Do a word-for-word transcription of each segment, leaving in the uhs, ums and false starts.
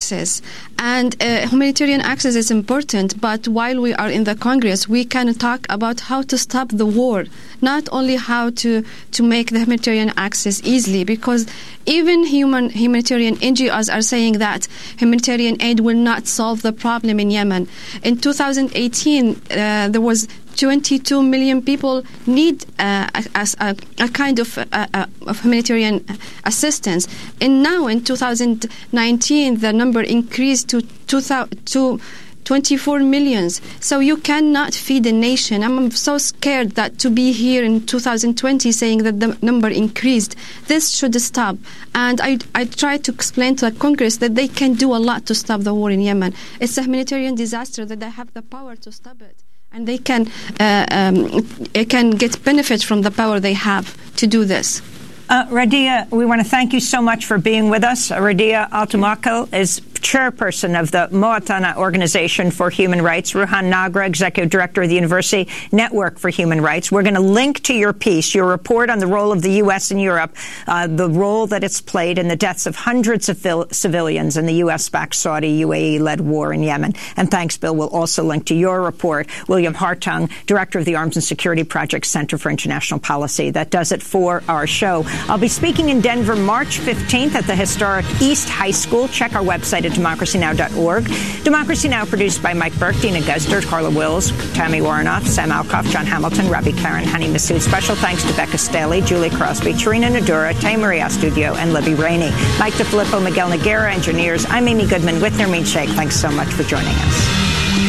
access. And uh, humanitarian access is important, but while we are in the Congress, we can talk about how to stop the war, not only how to, to make the humanitarian access easily, because even human humanitarian N G Os are saying that humanitarian aid will not solve the problem in Yemen. In two thousand eighteen, uh, there was twenty-two million people need uh, a, a, a kind of, uh, of humanitarian assistance. And now in two thousand nineteen, the number increased to, to twenty-four millions. So you cannot feed a nation. I'm so scared that to be here in two thousand twenty saying that the number increased. This should stop. And I, I try to explain to the Congress that they can do a lot to stop the war in Yemen. It's a humanitarian disaster that they have the power to stop it. And they can uh, um, can get benefit from the power they have to do this. Uh, Radia, we want to thank you so much for being with us. Radia Altumakal is chairperson of the Moatana Organization for Human Rights. Ruhan Nagra, executive director of the University Network for Human Rights. We're going to link to your piece, your report on the role of the U S and Europe, uh, the role that it's played in the deaths of hundreds of civilians in the U S-backed Saudi U A E-led war in Yemen. And thanks, Bill. We'll also link to your report. William Hartung, director of the Arms and Security Project Center for International Policy. That does it for our show. I'll be speaking in Denver March fifteenth at the historic East High School. Check our website at democracy now dot org. Democracy Now! Produced by Mike Burke, Dina Guzder, Carla Wills, Tammy Warnoff, Sam Alcoff, John Hamilton, Robbie Karen, Hani Massoud. Special thanks to Becca Staley, Julie Crosby, Tarina Nadura, Tamaria Studio, and Libby Rainey. Mike DeFilippo, Miguel Noguera, engineers. I'm Amy Goodman with Nermeen Sheikh. Thanks so much for joining us.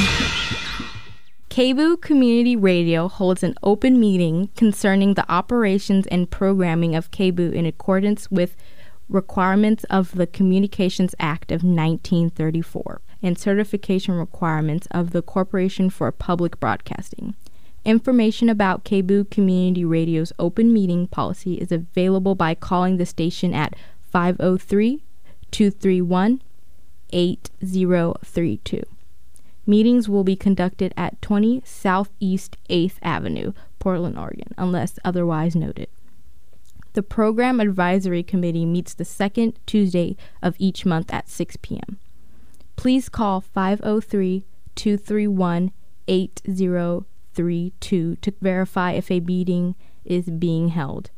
K B U Community Radio holds an open meeting concerning the operations and programming of K B U in accordance with requirements of the Communications Act of nineteen thirty-four and certification requirements of the Corporation for Public Broadcasting. Information about K B U Community Radio's open meeting policy is available by calling the station at five oh three, two three one, eight oh three two. Meetings will be conducted at twenty Southeast eighth Avenue, Portland, Oregon, unless otherwise noted. The Program Advisory Committee meets the second Tuesday of each month at six p.m. Please call five oh three, two three one, eight oh three two to verify if a meeting is being held.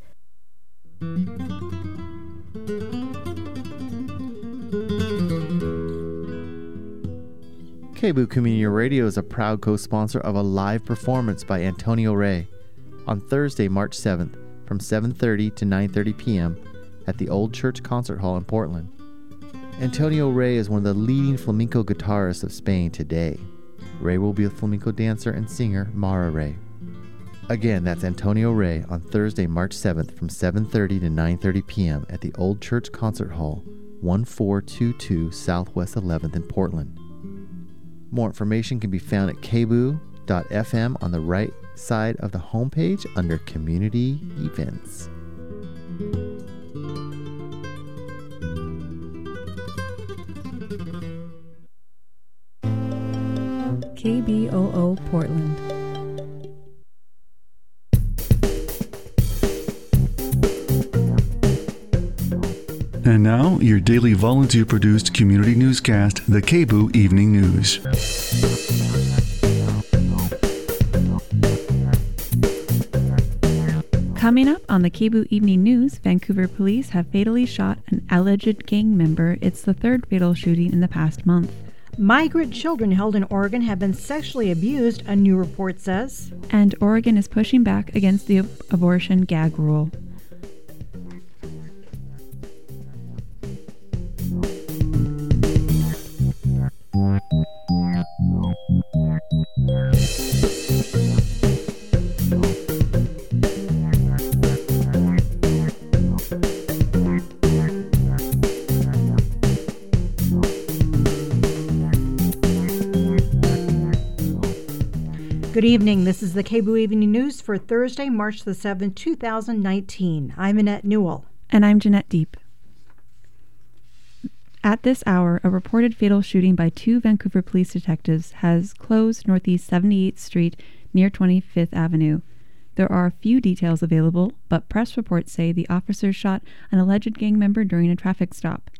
K B U Community Radio is a proud co-sponsor of a live performance by Antonio Rey on Thursday, March seventh from seven thirty to nine thirty p.m. at the Old Church Concert Hall in Portland. Antonio Rey is one of the leading flamenco guitarists of Spain today. Rey will be with flamenco dancer and singer Mara Rey. Again, that's Antonio Rey on Thursday, March seventh from seven thirty to nine thirty p.m. at the Old Church Concert Hall, one four two two Southwest eleventh in Portland. More information can be found at k b u dot f m on the right side of the homepage under Community Events. K B O O Portland. And now, your daily volunteer-produced community newscast, the K B U Evening News. Coming up on the K B U Evening News, Vancouver police have fatally shot an alleged gang member. It's the third fatal shooting in the past month. Migrant children held in Oregon have been sexually abused, a new report says. And Oregon is pushing back against the abortion gag rule. Good evening. This is the K B U Evening News for Thursday, March the seventh, two thousand nineteen. I'm Annette Newell. And I'm Jeanette Deep. At this hour, a reported fatal shooting by two Vancouver police detectives has closed Northeast seventy-eighth Street near twenty-fifth Avenue. There are few details available, but press reports say the officers shot an alleged gang member during a traffic stop.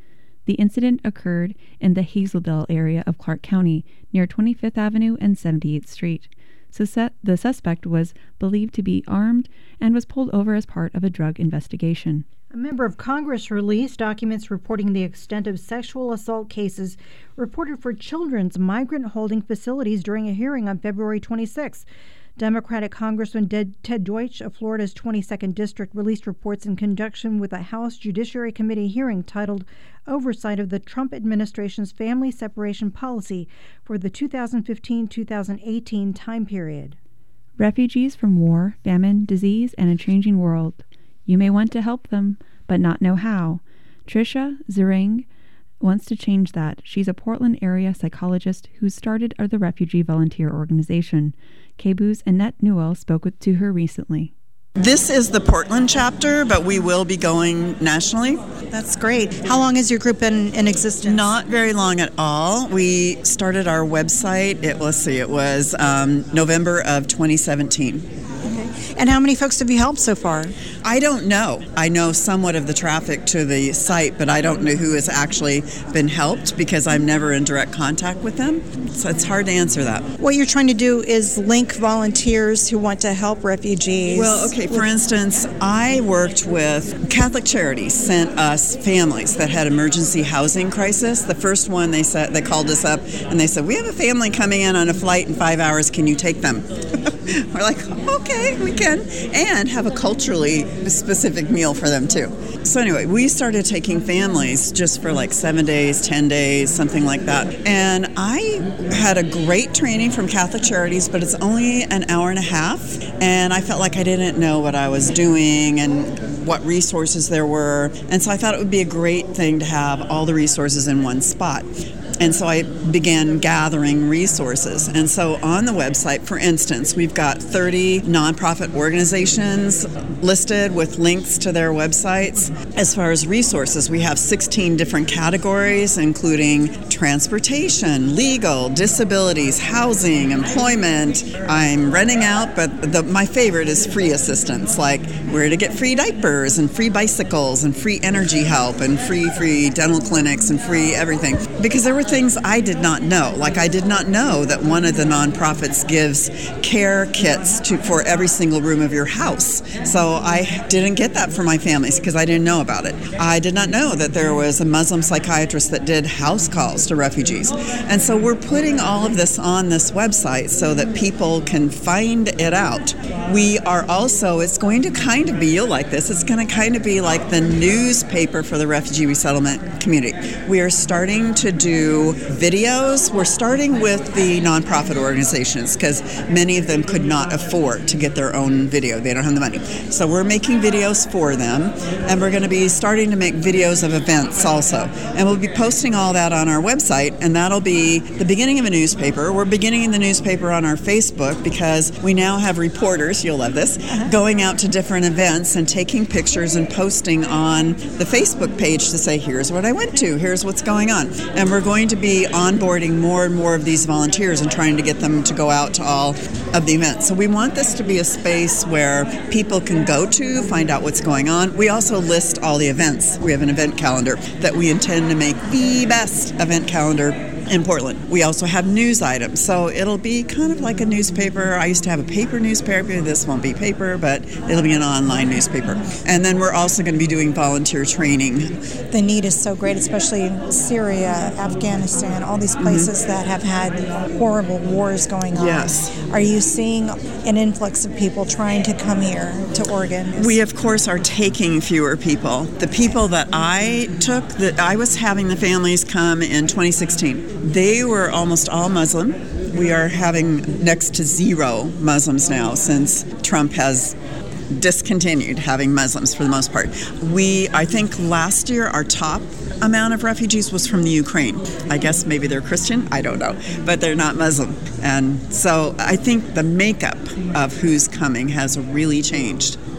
The incident occurred in the Hazeldale area of Clark County, near twenty-fifth Avenue and seventy-eighth Street. So the suspect was believed to be armed and was pulled over as part of a drug investigation. A member of Congress released documents reporting the extent of sexual assault cases reported for children's migrant holding facilities during a hearing on February twenty-sixth. Democratic Congressman Ted Deutsch of Florida's twenty-second District released reports in conjunction with a House Judiciary Committee hearing titled Oversight of the Trump Administration's Family Separation Policy for the two thousand fifteen to two thousand eighteen time period. Refugees from war, famine, disease, and a changing world. You may want to help them, but not know how. Tricia Zering wants to change that. She's a Portland area psychologist who started the Refugee Volunteer Organization. K B U's Annette Newell spoke with, to her recently. This is the Portland chapter, but we will be going nationally. That's great. How long has your group been in existence? Not very long at all. We started our website, it, let's see, it was um, November of twenty seventeen. Okay. And how many folks have you helped so far? I don't know. I know somewhat of the traffic to the site, but I don't know who has actually been helped because I'm never in direct contact with them. So it's hard to answer that. What you're trying to do is link volunteers who want to help refugees. Well, okay, for instance, I worked with Catholic Charities, sent us families that had emergency housing crisis. The first one, they said, they called us up and they said, we have a family coming in on a flight in five hours. Can you take them? We're like, okay, we can. And have a culturally specific meal for them too. So anyway, we started taking families just for like seven days, ten days, something like that. And I had a great training from Catholic Charities, but it's only an hour and a half. And I felt like I didn't know what I was doing and what resources there were. And so I thought it would be a great thing to have all the resources in one spot. And so I began gathering resources. And so on the website, for instance, we've got thirty nonprofit organizations listed with links to their websites. As far as resources, we have sixteen different categories, including transportation, legal, disabilities, housing, employment. I'm running out, but the, my favorite is free assistance, like where to get free diapers and free bicycles and free energy help and free, free dental clinics and free everything. Because there were things I did not know. Like I did not know that one of the nonprofits gives care kits to for every single room of your house. So I didn't get that for my families because I didn't know about it. I did not know that there was a Muslim psychiatrist that did house calls to refugees. And so we're putting all of this on this website so that people can find it out. We are also, it's going to kind of be, you'll like this, it's going to kind of be like the newspaper for the refugee resettlement community. We are starting to do videos. We're starting with the nonprofit organizations because many of them could not afford to get their own video. They don't have the money. So we're making videos for them, and we're going to be starting to make videos of events also. And we'll be posting all that on our website, and that'll be the beginning of a newspaper. We're beginning the newspaper on our Facebook because we now have reporters, you'll love this, going out to different events and taking pictures and posting on the Facebook page to say, here's what I went to, here's what's going on. And we're going to be onboarding more and more of these volunteers and trying to get them to go out to all of the events. So we want this to be a space where people can go to, find out what's going on. We also list all the events. We have an event calendar that we intend to make the best event calendar in Portland. We also have news items, so it'll be kind of like a newspaper. I used to have a paper newspaper. This won't be paper, but it'll be an online newspaper. And then we're also going to be doing volunteer training. The need is so great, especially in Syria, Afghanistan, all these places mm-hmm. that have had horrible wars going on. Yes. Are you seeing an influx of people trying to come here to Oregon? We, of course, are taking fewer people. The people that I took, that I was having the families come in twenty sixteen. They were almost all Muslim. We are having next to zero Muslims now since Trump has discontinued having Muslims for the most part. We, I think last year our top amount of refugees was from the Ukraine. I guess maybe they're Christian, I don't know, but they're not Muslim. And so I think the makeup of who's coming has really changed.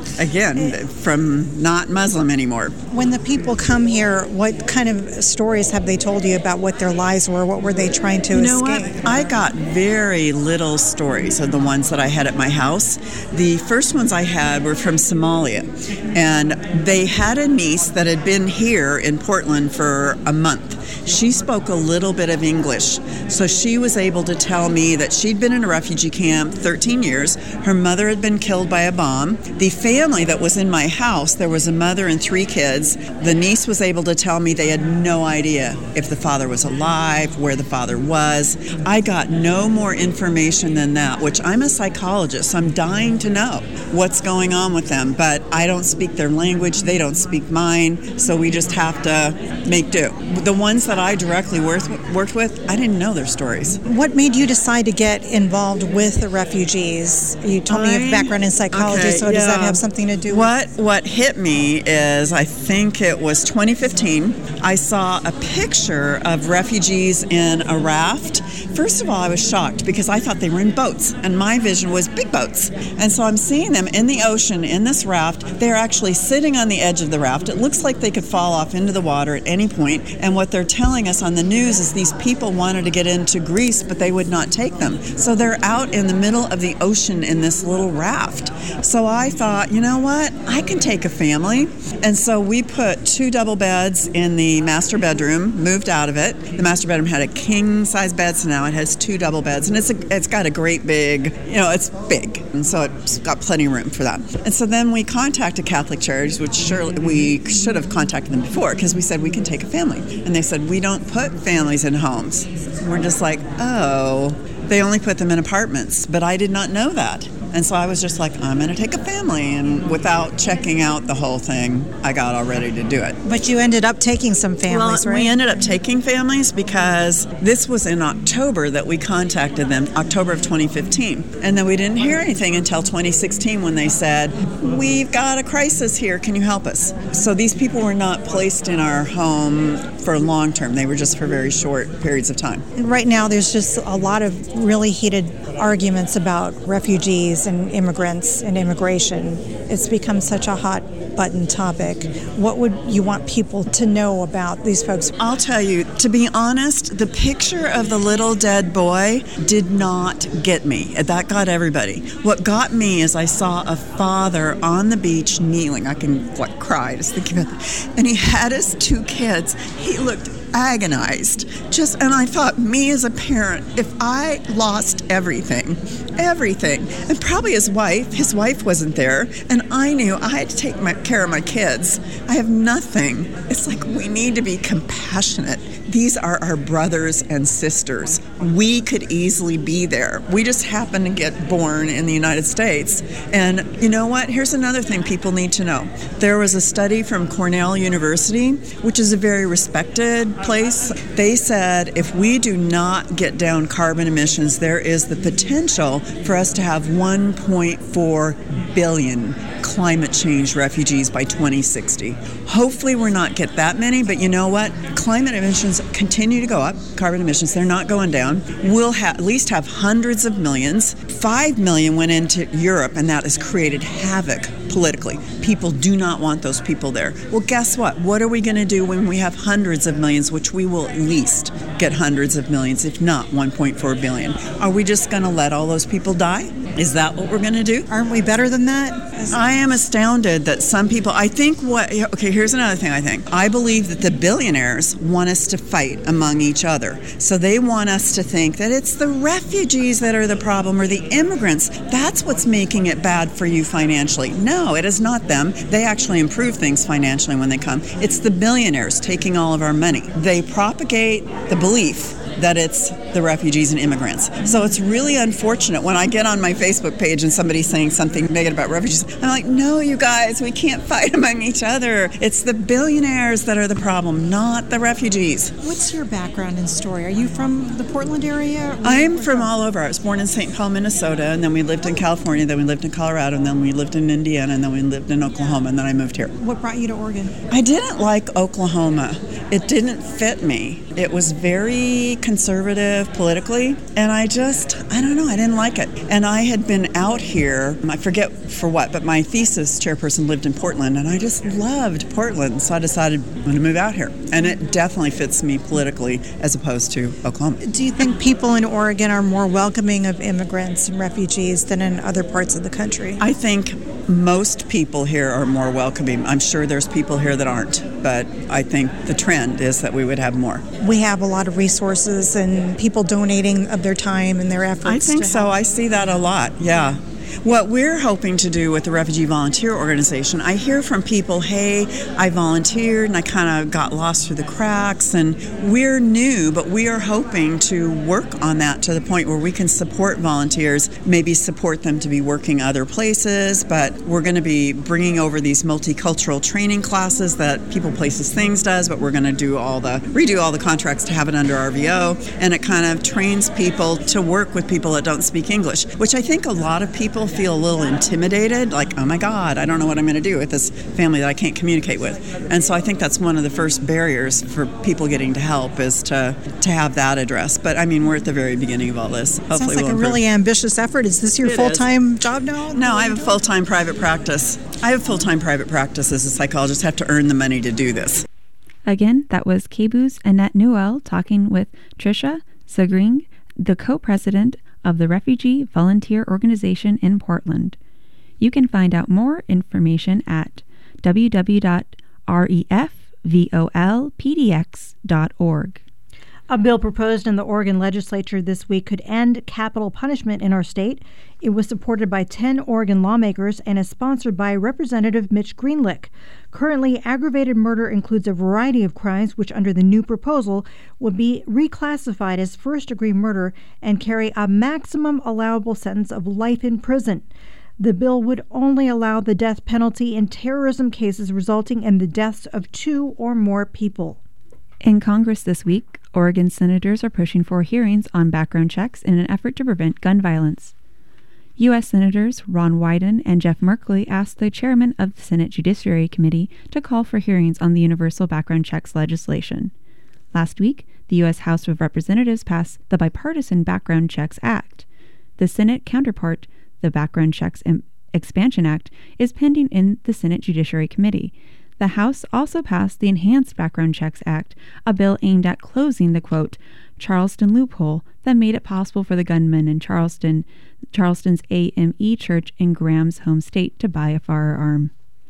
again, from not Muslim anymore. When the people come here, what kind of stories have they told you about what their lives were? What were they trying to you know escape? What? I got very little stories of the ones that I had at my house. The first ones I had were from Somalia, and they had a niece that had been here in Portland for a month. She spoke a little bit of English, so she was able to tell me that she'd been in a refugee camp thirteen years. Her mother had been killed by a bomb. The family that was in my house, there was a mother and three kids. The niece was able to tell me they had no idea if the father was alive, where the father was. I got no more information than that, which I'm a psychologist, so I'm dying to know what's going on with them, but I don't speak their language, they don't speak mine, so we just have to make do. The ones that I directly worked, worked with, I didn't know their stories. What made you decide to get involved with the refugees? You told I, me you have a background in psychology, okay, so yeah. does that have something to do what, with What hit me is, I think it was twenty fifteen, I saw a picture of refugees in a raft. First of all, I was shocked because I thought they were in boats, and my vision was big boats. And so I'm seeing them in the ocean in this raft. They're actually sitting on the edge of the raft. It looks like they could fall off into the water at any point. And what they're telling us on the news is these people wanted to get into Greece, but they would not take them. So they're out in the middle of the ocean in this little raft. So I thought, you know what? I can take a family. And so we put two double beds in the master bedroom, moved out of it. The master bedroom had a king-size bed, so now it has two double beds. And it's a, it's got a great big, you know, it's big. And so it's got plenty of room for that. And so then we contacted Catholic Charities, which surely we should have contacted them before, because we said we can take a family. And they said, we don't put families in homes. And we're just like, oh, they only put them in apartments. But I did not know that. And so I was just like, I'm going to take a family. And without checking out the whole thing, I got all ready to do it. But you ended up taking some families, well, right? We ended up taking families because this was in October that we contacted them, October of twenty fifteen. And then we didn't hear anything until twenty sixteen when they said, we've got a crisis here, can you help us? So these people were not placed in our home for long term. They were just for very short periods of time. Right now there's just a lot of really heated arguments about refugees and immigrants and immigration. It's become such a hot button topic. What would you want people to know about these folks? I'll tell you, to be honest, the picture of the little dead boy did not get me. That got everybody. What got me is I saw a father on the beach kneeling. I can like cry just thinking about that. And he had his two kids. He looked agonized. Just, and I thought, me as a parent, if I lost everything, everything, and probably his wife, his wife wasn't there, and I knew I had to take my, care of my kids. I have nothing. It's like we need to be compassionate. These are our brothers and sisters. We could easily be there. We just happen to get born in the United States. And you know what? Here's another thing people need to know. There was a study from Cornell University, which is a very respected place. They said if we do not get down carbon emissions, there is the potential for us to have one point four billion climate change refugees by twenty sixty. Hopefully we're not get that many, but you know what? Climate emissions continue to go up, carbon emissions, they're not going down. We'll ha- at least have hundreds of millions. Five million went into Europe, and that has created havoc politically. People do not want those people there. Well, guess what? What are we going to do when we have hundreds of millions, which we will at least get hundreds of millions, if not one point four billion? Are we just going to let all those people die? Is that what we're going to do? Aren't we better than that? I am astounded that some people, I think what, okay, here's another thing I think. I believe that the billionaires want us to fight among each other. So they want us to think that it's the refugees that are the problem or the immigrants. That's what's making it bad for you financially. No, it is not them. They actually improve things financially when they come. It's the billionaires taking all of our money. They propagate the belief that it's the refugees and immigrants. So it's really unfortunate when I get on my Facebook page and somebody's saying something negative about refugees. I'm like, no, you guys, we can't fight among each other. It's the billionaires that are the problem, not the refugees. What's your background and story? Are you from the Portland area? I'm from all over. I was born in Saint Paul, Minnesota, and then we lived in California, then we lived in Colorado, and then we lived in Indiana, and then we lived in Oklahoma, and then I moved here. What brought you to Oregon? I didn't like Oklahoma. It didn't fit me. It was very conservative politically, and I just, I don't know, I didn't like it. And I had been out here, I forget for what, but my thesis chairperson lived in Portland, and I just loved Portland, so I decided I'm going to move out here. And it definitely fits me politically as opposed to Oklahoma. Do you think people in Oregon are more welcoming of immigrants and refugees than in other parts of the country? I think most people here are more welcoming. I'm sure there's people here that aren't, but I think the trend is that we would have more. We have a lot of resources and people donating of their time and their efforts. I think to so. help. I see that a lot, yeah. What we're hoping to do with the Refugee Volunteer Organization, I hear from people, hey, I volunteered and I kind of got lost through the cracks, and we're new, but we are hoping to work on that to the point where we can support volunteers, maybe support them to be working other places, but we're going to be bringing over these multicultural training classes that People Places Things does, but we're going to do all the, redo all the contracts to have it under R V O, and it kind of trains people to work with people that don't speak English, which I think a lot of people feel a little intimidated, like, oh my God, I don't know what I'm going to do with this family that I can't communicate with. And so I think that's one of the first barriers for people getting to help is to, to have that addressed. But I mean, we're at the very beginning of all this. Hopefully Sounds like we'll a improve. really ambitious effort. Is this your It full-time job now? No, I have a full-time private practice. I have full-time private practice as a psychologist. I have to earn the money to do this. Again, that was K B U's Annette Newell talking with Tricia Zering, the co-president of the Refugee Volunteer Organization in Portland. You can find out more information at w w w dot refvolpdx dot org. A bill proposed in the Oregon legislature this week could end capital punishment in our state. It was supported by ten Oregon lawmakers and is sponsored by Representative Mitch Greenlick. Currently, aggravated murder includes a variety of crimes which, under the new proposal, would be reclassified as first-degree murder and carry a maximum allowable sentence of life in prison. The bill would only allow the death penalty in terrorism cases resulting in the deaths of two or more people. In Congress this week, Oregon senators are pushing for hearings on background checks in an effort to prevent gun violence. U S Senators Ron Wyden and Jeff Merkley asked the chairman of the Senate Judiciary Committee to call for hearings on the universal background checks legislation. Last week, the U S House of Representatives passed the Bipartisan Background Checks Act. The Senate counterpart, the Background Checks Expansion Act, is pending in the Senate Judiciary Committee. The House also passed the Enhanced Background Checks Act, a bill aimed at closing the, quote, Charleston loophole that made it possible for the gunman in Charleston, Charleston's A M E Church in Graham's home state to buy a firearm.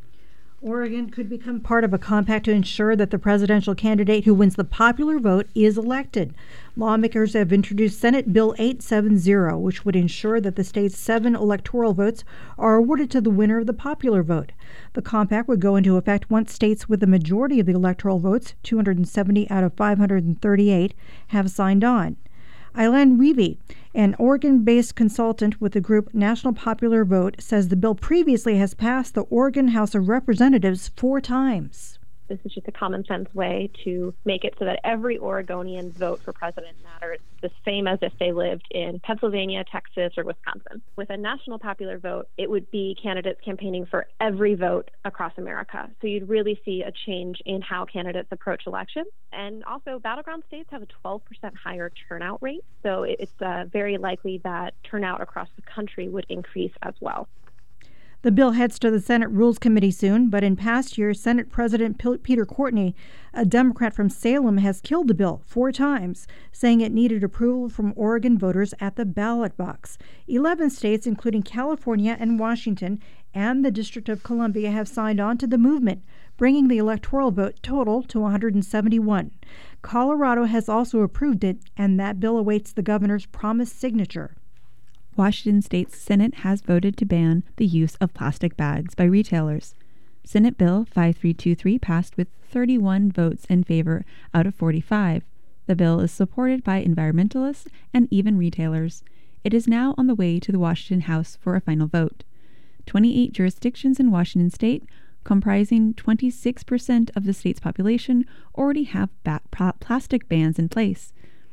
Oregon could become part of a compact to ensure that the presidential candidate who wins the popular vote is elected. Lawmakers have introduced Senate Bill eight seventy, which would ensure that the state's seven electoral votes are awarded to the winner of the popular vote. The compact would go into effect once states with the majority of the electoral votes, two hundred seventy out of five hundred thirty-eight, have signed on. Eileen Reevy, an Oregon-based consultant with the group National Popular Vote, says the bill previously has passed the Oregon House of Representatives four times. This is just a common sense way to make it so that every Oregonian's vote for president matters, the same as if they lived in Pennsylvania, Texas, or Wisconsin. With a national popular vote, it would be candidates campaigning for every vote across America. So you'd really see a change in how candidates approach elections. And also, battleground states have a twelve percent higher turnout rate. So it's uh, very likely that turnout across the country would increase as well. The bill heads to the Senate Rules Committee soon, but in past years, Senate President P- Peter Courtney, a Democrat from Salem, has killed the bill four times, saying it needed approval from Oregon voters at the ballot box. Eleven states, including California and Washington and the District of Columbia, have signed on to the movement, bringing the electoral vote total to one hundred seventy-one. Colorado has also approved it, and that bill awaits the governor's promised signature. Washington State's Senate has voted to ban the use of plastic bags by retailers. Senate Bill five three two three passed with thirty-one votes in favor out of forty-five. The bill is supported by environmentalists and even retailers. It is now on the way to the Washington House for a final vote. twenty-eight jurisdictions in Washington State, comprising twenty-six percent of the state's population, already have ba- plastic bans in place.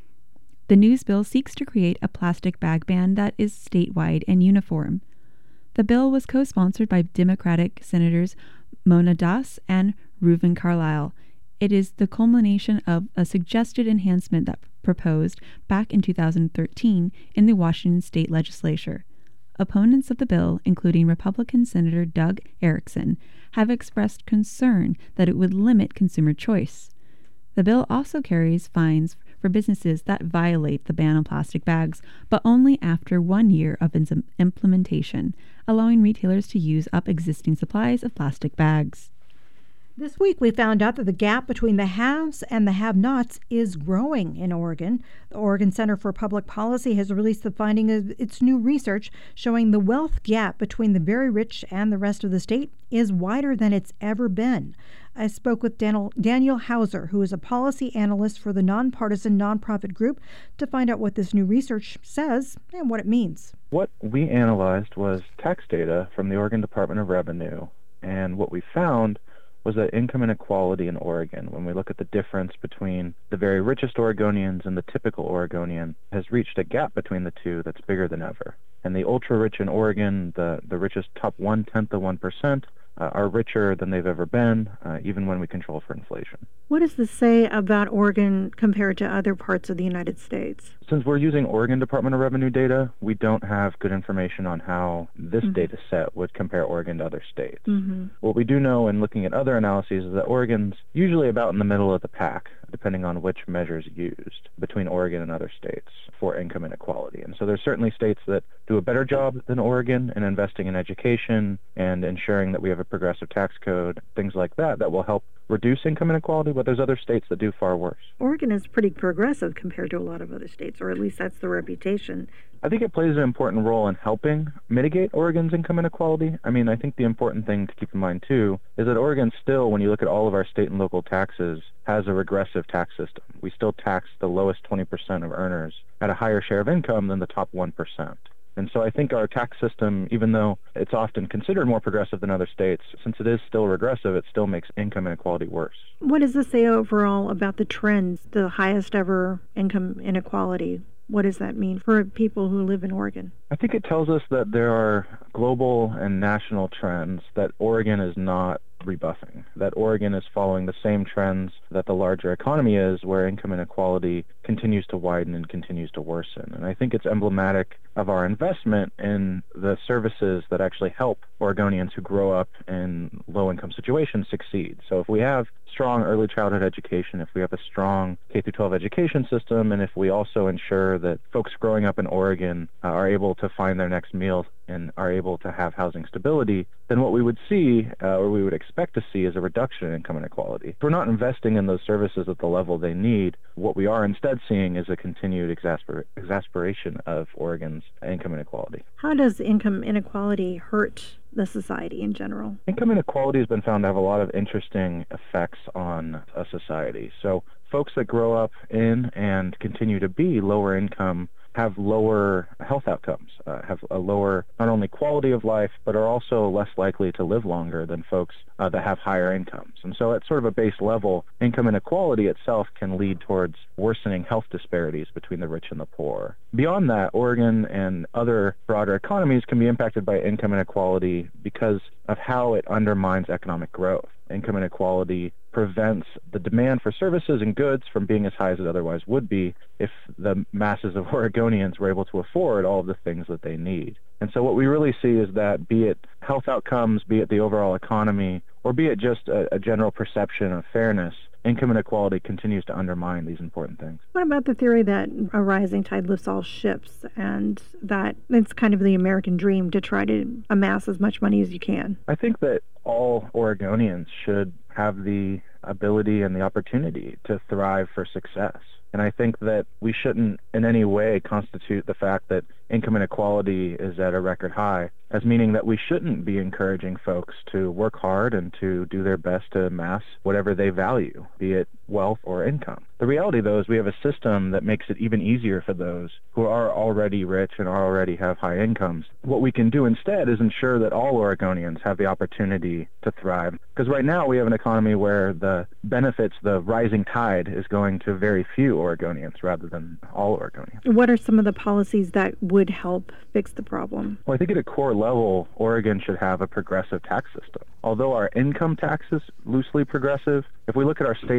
The news bill seeks to create a plastic bag ban that is statewide and uniform. The bill was co-sponsored by Democratic Senators Mona Das and Reuven Carlyle. It is the culmination of a suggested enhancement that proposed back in two thousand thirteen in the Washington state legislature. Opponents of the bill, including Republican Senator Doug Erickson, have expressed concern that it would limit consumer choice. The bill also carries fines for businesses that violate the ban on plastic bags, but only after one year of its implementation, allowing retailers to use up existing supplies of plastic bags. This week, we found out that the gap between the haves and the have-nots is growing in Oregon. The Oregon Center for Public Policy has released the finding of its new research showing the wealth gap between the very rich and the rest of the state is wider than it's ever been. I spoke with Daniel, Daniel Hauser, who is a policy analyst for the nonpartisan nonprofit group, to find out what this new research says and what it means. What we analyzed was tax data from the Oregon Department of Revenue, and what we found was that income inequality in Oregon, when we look at the difference between the very richest Oregonians and the typical Oregonian, has reached a gap between the two that's bigger than ever. And the ultra-rich in Oregon, the, the richest top one-tenth of one percent, uh, are richer than they've ever been, uh, even when we control for inflation. What does this say about Oregon compared to other parts of the United States? Since we're using Oregon Department of Revenue data, we don't have good information on how this mm-hmm. data set would compare Oregon to other states. Mm-hmm. What we do know in looking at other analyses is that Oregon's usually about in the middle of the pack, depending on which measures used between Oregon and other states for income inequality. And so there's certainly states that do a better job than Oregon in investing in education and ensuring that we have a progressive tax code, things like that, that will help reduce income inequality, but there's other states that do far worse. Oregon is pretty progressive compared to a lot of other states, or at least that's the reputation. I think it plays an important role in helping mitigate Oregon's income inequality. I mean, I think the important thing to keep in mind, too, is that Oregon still, when you look at all of our state and local taxes, has a regressive tax system. We still tax the lowest twenty percent of earners at a higher share of income than the top one percent. And so I think our tax system, even though it's often considered more progressive than other states, since it is still regressive, it still makes income inequality worse. What does this say overall about the trends, the highest ever income inequality? What does that mean for people who live in Oregon? I think it tells us that there are global and national trends that Oregon is not rebuffing, that Oregon is following the same trends that the larger economy is, where income inequality continues to widen and continues to worsen. And I think it's emblematic of our investment in the services that actually help Oregonians who grow up in low-income situations succeed. So if we have strong early childhood education, if we have a strong K through twelve education system, and if we also ensure that folks growing up in Oregon uh, are able to find their next meal and are able to have housing stability, then what we would see, uh, or we would expect to see, is a reduction in income inequality. If we're not investing in those services at the level they need, what we are instead seeing is a continued exasper- exasperation of Oregon's income inequality. How does income inequality hurt the society in general? Income inequality has been found to have a lot of interesting effects on a society. So folks that grow up in and continue to be lower income have lower health outcomes, uh, have a lower not only quality of life, but are also less likely to live longer than folks uh, that have higher incomes. And so at sort of a base level, income inequality itself can lead towards worsening health disparities between the rich and the poor. Beyond that, Oregon and other broader economies can be impacted by income inequality because of how it undermines economic growth. Income inequality prevents the demand for services and goods from being as high as it otherwise would be if the masses of Oregonians were able to afford all of the things that they need. And so what we really see is that, be it health outcomes, be it the overall economy, or be it just a, a general perception of fairness, income inequality continues to undermine these important things. What about the theory that a rising tide lifts all ships, and that it's kind of the American dream to try to amass as much money as you can? I think that all Oregonians should have the ability and the opportunity to thrive for success. And I think that we shouldn't in any way constitute the fact that income inequality is at a record high as meaning that we shouldn't be encouraging folks to work hard and to do their best to amass whatever they value, be it wealth or income. The reality, though, is we have a system that makes it even easier for those who are already rich and already have high incomes. What we can do instead is ensure that all Oregonians have the opportunity to thrive. Because right now we have an economy where the benefits, the rising tide, is going to very few Oregonians rather than all Oregonians. What are some of the policies that would help fix the problem? Well, I think at a core level, Oregon should have a progressive tax system. Although our income tax is loosely progressive, if we look at our state and local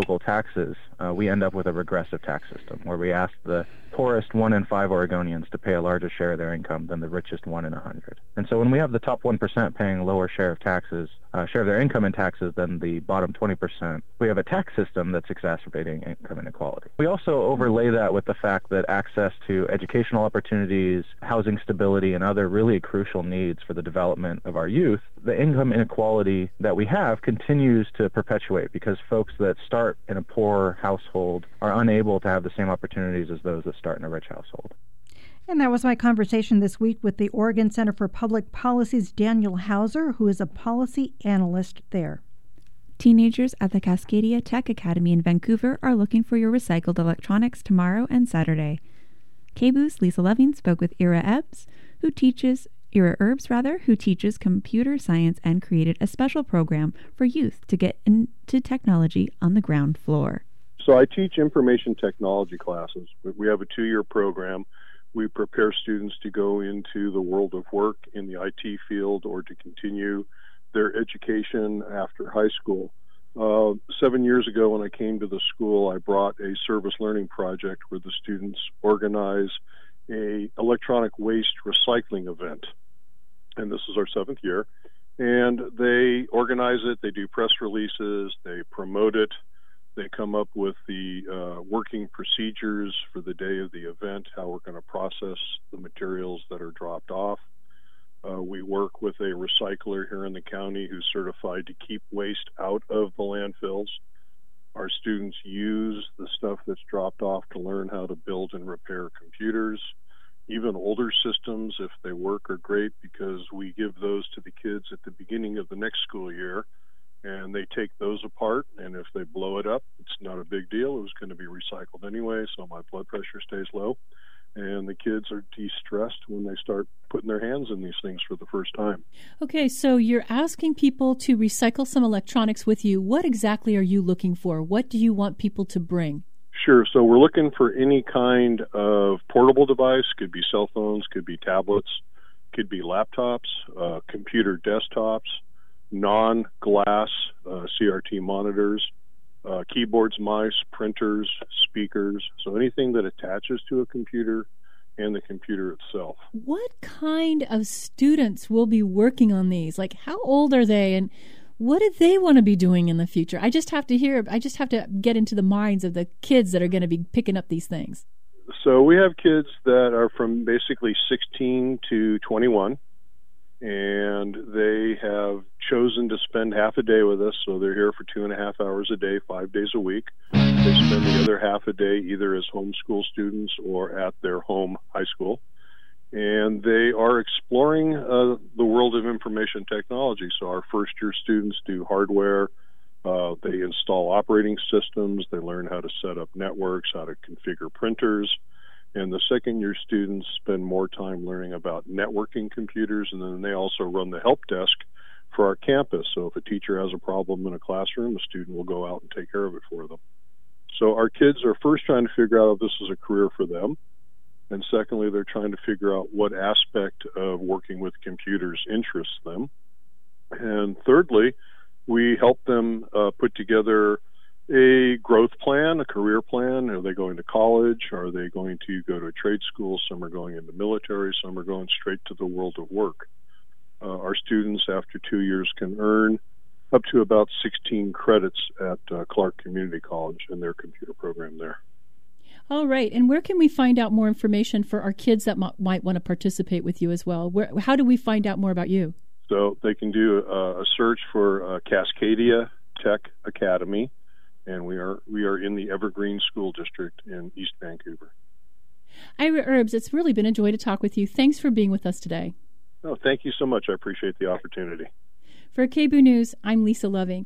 local taxes, uh, we end up with a regressive tax system where we ask the poorest one in five Oregonians to pay a larger share of their income than the richest one in a hundred. And so when we have the top one percent paying a lower share of taxes, uh, share of their income in taxes than the bottom twenty percent, we have a tax system that's exacerbating income inequality. We also overlay that with the fact that access to educational opportunities, housing stability, and other really crucial needs for the development of our youth, the income inequality that we have continues to perpetuate because folks that start in a poor household are unable to have the same opportunities as those that start in a rich household. And that was my conversation this week with the Oregon Center for Public Policy's Daniel Hauser, who is a policy analyst there. Teenagers at the Cascadia Tech Academy in Vancouver are looking for your recycled electronics tomorrow and Saturday. K B U's Lisa Loving spoke with Ira Ebbs, who teaches Ira Erbs, rather, who teaches computer science and created a special program for youth to get into technology on the ground floor. So I teach information technology classes. We have a two-year program. We prepare students to go into the world of work in the I T field or to continue their education after high school. Uh, seven years ago when I came to the school, I brought a service learning project where the students organize a electronic waste recycling event. And this is our seventh year. And they organize it, they do press releases, they promote it, they come up with the uh, working procedures for the day of the event, how we're going to process the materials that are dropped off. Uh, we work with a recycler here in the county who's certified to keep waste out of the landfills. Our students use the stuff that's dropped off to learn how to build and repair computers. Even older systems, if they work, are great because we give those to the kids at the beginning of the next school year, and they take those apart, and if they blow it up, it's not a big deal. It was going to be recycled anyway, so my blood pressure stays low. And the kids are de-stressed when they start putting their hands in these things for the first time. Okay, so you're asking people to recycle some electronics with you. What exactly are you looking for? What do you want people to bring? Sure. So we're looking for any kind of portable device. Could be cell phones, could be tablets, could be laptops, uh, computer desktops, non-glass uh, C R T monitors, uh, keyboards, mice, printers, speakers. So anything that attaches to a computer and the computer itself. What kind of students will be working on these? Like, how old are they, and what do they want to be doing in the future? I just have to hear, I just have to get into the minds of the kids that are going to be picking up these things. So we have kids that are from basically sixteen to twenty-one, and they have chosen to spend half a day with us. So they're here for two and a half hours a day, five days a week. They spend the other half a day either as homeschool students or at their home high school. And they are exploring uh, the world of information technology. So our first-year students do hardware. Uh, they install operating systems. They learn how to set up networks, how to configure printers. And the second-year students spend more time learning about networking computers, and then they also run the help desk for our campus. So if a teacher has a problem in a classroom, a student will go out and take care of it for them. So our kids are first trying to figure out if this is a career for them. And secondly, they're trying to figure out what aspect of working with computers interests them. And thirdly, we help them uh, put together a growth plan, a career plan. Are they going to college? Are they going to go to a trade school? Some are going into military. Some are going straight to the world of work. Uh, our students, after two years, can earn up to about sixteen credits at uh, Clark Community College in their computer program there. All right. And where can we find out more information for our kids that m- might want to participate with you as well? Where, how do we find out more about you? So they can do a, a search for uh, Cascadia Tech Academy, and we are we are in the Evergreen School District in East Vancouver. Ira Erbs, it's really been a joy to talk with you. Thanks for being with us today. Oh, thank you so much. I appreciate the opportunity. For K B U News, I'm Lisa Loving.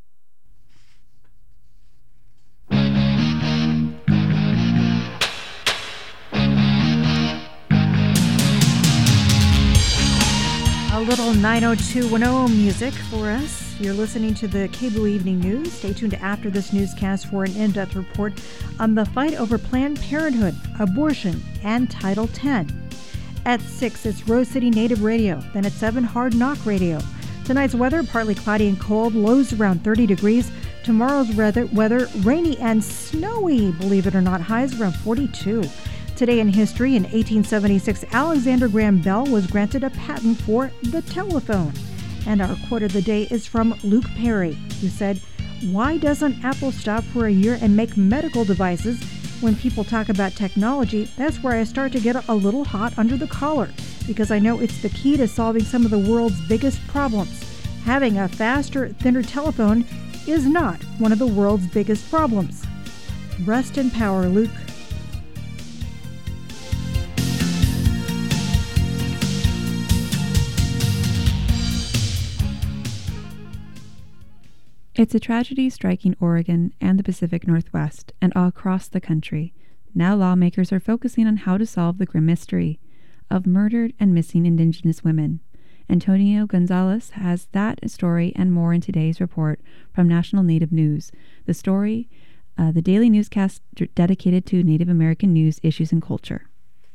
A little nine oh two one oh music for us. You're listening to the K B U Evening News. Stay tuned after this newscast for an in-depth report on the fight over Planned Parenthood, abortion, and Title ten. At six, it's Rose City Native Radio. Then at seven, Hard Knock Radio. Tonight's weather, partly cloudy and cold, lows around thirty degrees. Tomorrow's weather, weather rainy and snowy, believe it or not, highs around forty-two. Today in history, in eighteen seventy-six, Alexander Graham Bell was granted a patent for the telephone. And our quote of the day is from Luke Perry, who said, "Why doesn't Apple stop for a year and make medical devices? When people talk about technology, that's where I start to get a little hot under the collar, because I know it's the key to solving some of the world's biggest problems. Having a faster, thinner telephone is not one of the world's biggest problems." Rest in power, Luke. It's a tragedy striking Oregon and the Pacific Northwest and all across the country. Now lawmakers are focusing on how to solve the grim mystery of murdered and missing Indigenous women. Antonio Gonzalez has that story and more in today's report from National Native News. The story, uh, the daily newscast d- dedicated to Native American news, issues, and culture.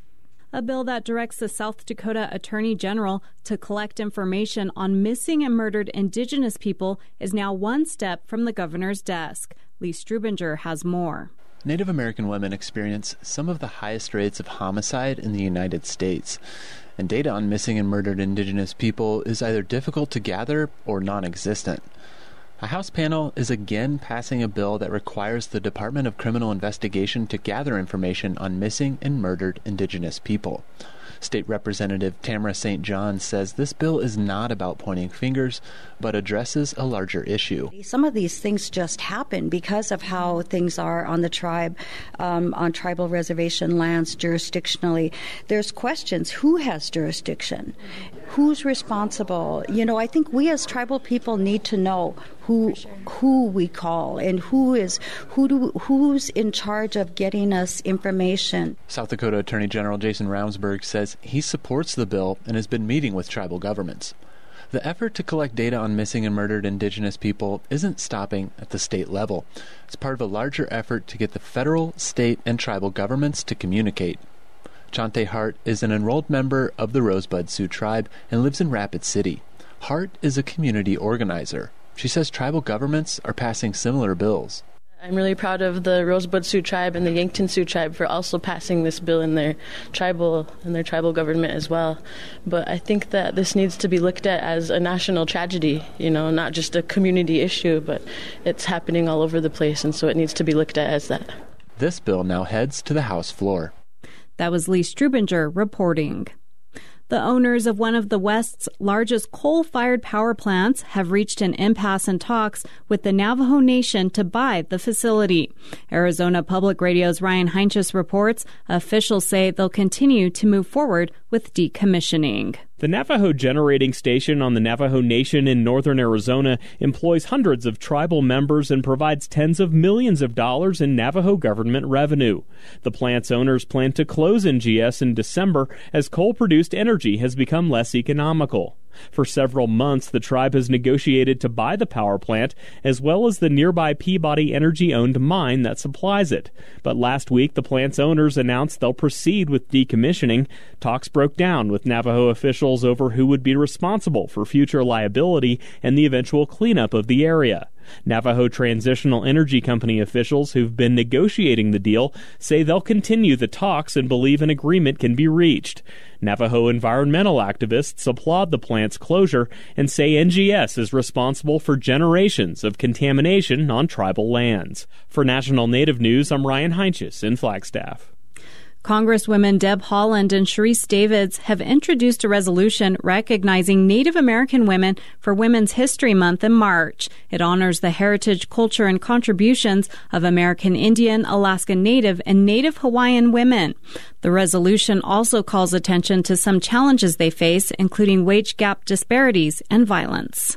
A bill that directs the South Dakota Attorney General to collect information on missing and murdered Indigenous people is now one step from the governor's desk. Lee Strubinger has more. Native American women experience some of the highest rates of homicide in the United States, and data on missing and murdered Indigenous people is either difficult to gather or non-existent. A House panel is again passing a bill that requires the Department of Criminal Investigation to gather information on missing and murdered Indigenous people. State Representative Tamara Saint John says this bill is not about pointing fingers, but addresses a larger issue. Some of these things just happen because of how things are on the tribe, um, on tribal reservation lands jurisdictionally. There's questions. Who has jurisdiction? Who's responsible? You know, I think we as tribal people need to know who who we call and who is who do who's in charge of getting us information. South Dakota Attorney General Jason Raumsberg says he supports the bill and has been meeting with tribal governments. The effort to collect data on missing and murdered Indigenous people isn't stopping at the state level. It's part of a larger effort to get the federal, state, and tribal governments to communicate. Chante Hart is an enrolled member of the Rosebud Sioux tribe and lives in Rapid City. Hart is a community organizer. She says tribal governments are passing similar bills. I'm really proud of the Rosebud Sioux tribe and the Yankton Sioux tribe for also passing this bill in their tribal in their tribal government as well. But I think that this needs to be looked at as a national tragedy, you know, not just a community issue, but it's happening all over the place, and so it needs to be looked at as that. This bill now heads to the House floor. That was Lee Strubinger reporting. The owners of one of the West's largest coal-fired power plants have reached an impasse in talks with the Navajo Nation to buy the facility. Arizona Public Radio's Ryan Heinches reports officials say they'll continue to move forward with decommissioning. The Navajo Generating Station on the Navajo Nation in northern Arizona employs hundreds of tribal members and provides tens of millions of dollars in Navajo government revenue. The plant's owners plan to close N G S in December as coal-produced energy has become less economical. For several months, the tribe has negotiated to buy the power plant, as well as the nearby Peabody Energy-owned mine that supplies it. But last week, the plant's owners announced they'll proceed with decommissioning. Talks broke down with Navajo officials over who would be responsible for future liability and the eventual cleanup of the area. Navajo Transitional Energy Company officials who've been negotiating the deal say they'll continue the talks and believe an agreement can be reached. Navajo environmental activists applaud the plant's closure and say N G S is responsible for generations of contamination on tribal lands. For National Native News, I'm Ryan Heinches in Flagstaff. Congresswomen Deb Haaland and Sharice Davids have introduced a resolution recognizing Native American women for Women's History Month in March. It honors the heritage, culture, and contributions of American Indian, Alaska Native, and Native Hawaiian women. The resolution also calls attention to some challenges they face, including wage gap disparities and violence.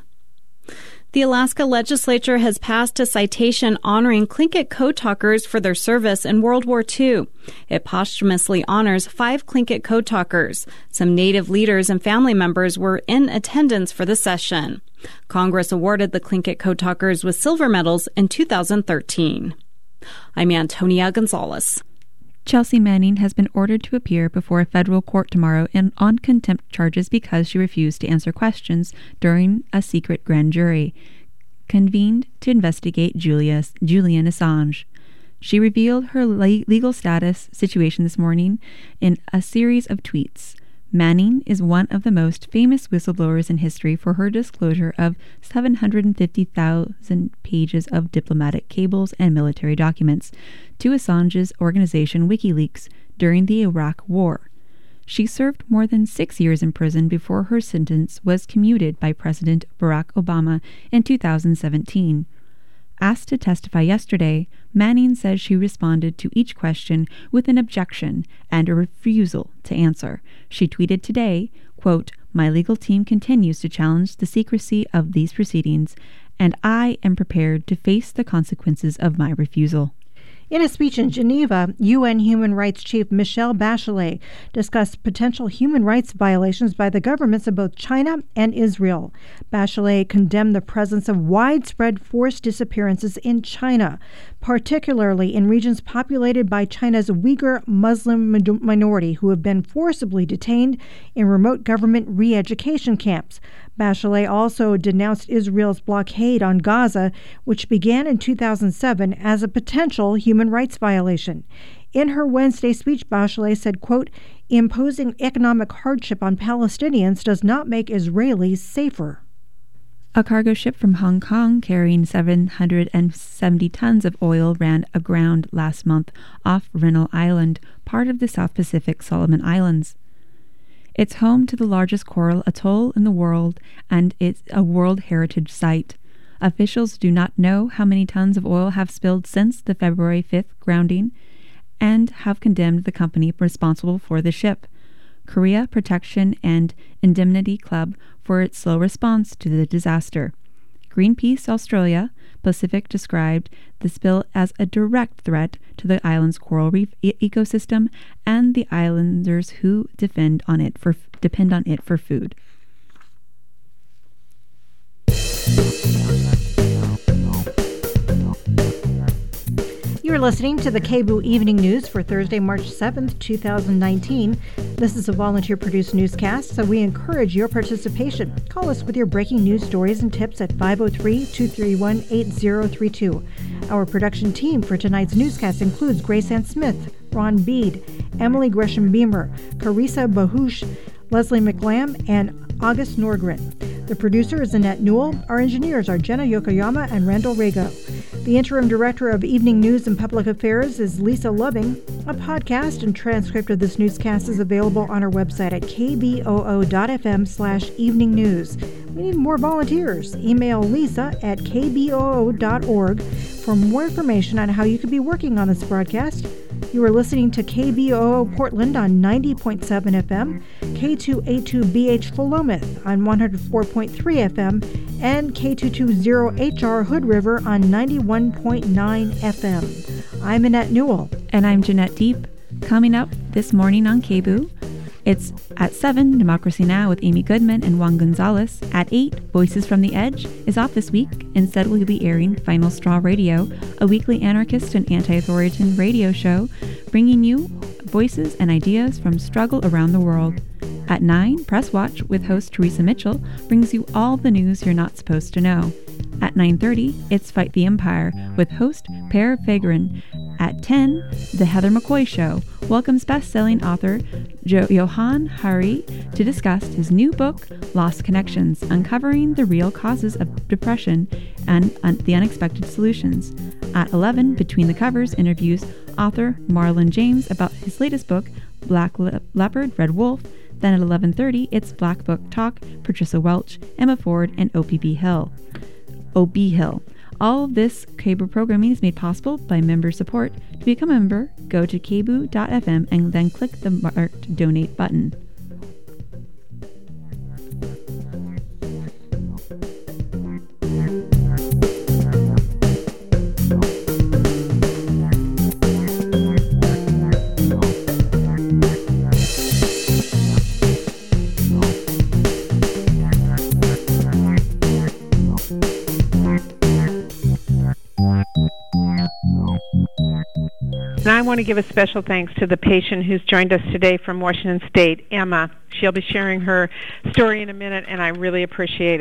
The Alaska legislature has passed a citation honoring Tlingit code talkers for their service in World War Two. It posthumously honors five Tlingit code talkers. Some Native leaders and family members were in attendance for the session. Congress awarded the Tlingit code talkers with silver medals in two thousand thirteen. I'm Antonia Gonzalez. Chelsea Manning has been ordered to appear before a federal court tomorrow in, on contempt charges because she refused to answer questions during a secret grand jury. convened to investigate Julius, Julian Assange. She revealed her le- legal status situation this morning in a series of tweets. Manning is one of the most famous whistleblowers in history for her disclosure of seven hundred fifty thousand pages of diplomatic cables and military documents to Assange's organization WikiLeaks during the Iraq War. She served more than six years in prison before her sentence was commuted by President Barack Obama in two thousand seventeen. Asked to testify yesterday, Manning says she responded to each question with an objection and a refusal to answer. She tweeted today, quote, "My legal team continues to challenge the secrecy of these proceedings, and I am prepared to face the consequences of my refusal." In a speech in Geneva, U N Human Rights Chief Michelle Bachelet discussed potential human rights violations by the governments of both China and Israel. Bachelet condemned the presence of widespread forced disappearances in China, particularly in regions populated by China's Uyghur Muslim minority who have been forcibly detained in remote government re-education camps. Bachelet also denounced Israel's blockade on Gaza, which began in two thousand seven, as a potential human rights violation. In her Wednesday speech, Bachelet said, quote, "Imposing economic hardship on Palestinians does not make Israelis safer." A cargo ship from Hong Kong carrying seven hundred seventy tons of oil ran aground last month off Rennell Island, part of the South Pacific Solomon Islands. It's home to the largest coral atoll in the world, and it's a World Heritage Site. Officials do not know how many tons of oil have spilled since the February fifth grounding, and have condemned the company responsible for the ship, Korea Protection and Indemnity Club, for its slow response to the disaster. Greenpeace Australia Pacific described the spill as a direct threat to the island's coral reef e- ecosystem and the islanders who depend on it for depend on it for food. You're listening to the K B O O Evening News for Thursday, March seventh, two thousand nineteen. This is a volunteer-produced newscast, so we encourage your participation. Call us with your breaking news stories and tips at five oh three, two three one, eight oh three two. Our production team for tonight's newscast includes Grace Ann Smith, Ron Beed, Emily Gresham-Beamer, Carissa Bahush, Leslie McLam, and August Norgren. The producer is Annette Newell. Our engineers are Jenna Yokoyama and Randall Rago. The interim director of Evening News and Public Affairs is Lisa Loving. A podcast and transcript of this newscast is available on our website at kboo.fm slash evening news. We need more volunteers. Email Lisa at kboo dot org for more information on how you could be working on this broadcast. You are listening to K B O O Portland on ninety point seven F M, K two eighty-two B H Philomath on one oh four point three F M, and K two twenty H R Hood River on ninety-one point nine F M. I'm Annette Newell. And I'm Jeanette Deep. Coming up this morning on K B O O, it's at seven, Democracy Now! With Amy Goodman and Juan Gonzalez. At eight, Voices from the Edge is off this week. Instead, we'll be airing Final Straw Radio, a weekly anarchist and anti-authoritarian radio show, bringing you voices and ideas from struggle around the world. At nine, Press Watch with host Teresa Mitchell brings you all the news you're not supposed to know. At nine thirty, it's Fight the Empire with host Per Fagrin. At ten, The Heather McCoy Show welcomes best-selling author jo- Johan Hari to discuss his new book, Lost Connections, Uncovering the Real Causes of Depression and un- the Unexpected Solutions. At eleven, Between the Covers interviews author Marlon James about his latest book, Black Le- Leopard, Red Wolf. Then at eleven thirty, it's Black Book Talk, Patricia Welch, Emma Ford, and O P B Hill. O B Hill. All of this K B O O programming is made possible by member support. To become a member, go to k b o o dot f m and then click the marked Donate button. And I want to give a special thanks to the patient who's joined us today from Washington State, Emma. She'll be sharing her story in a minute, and I really appreciate it.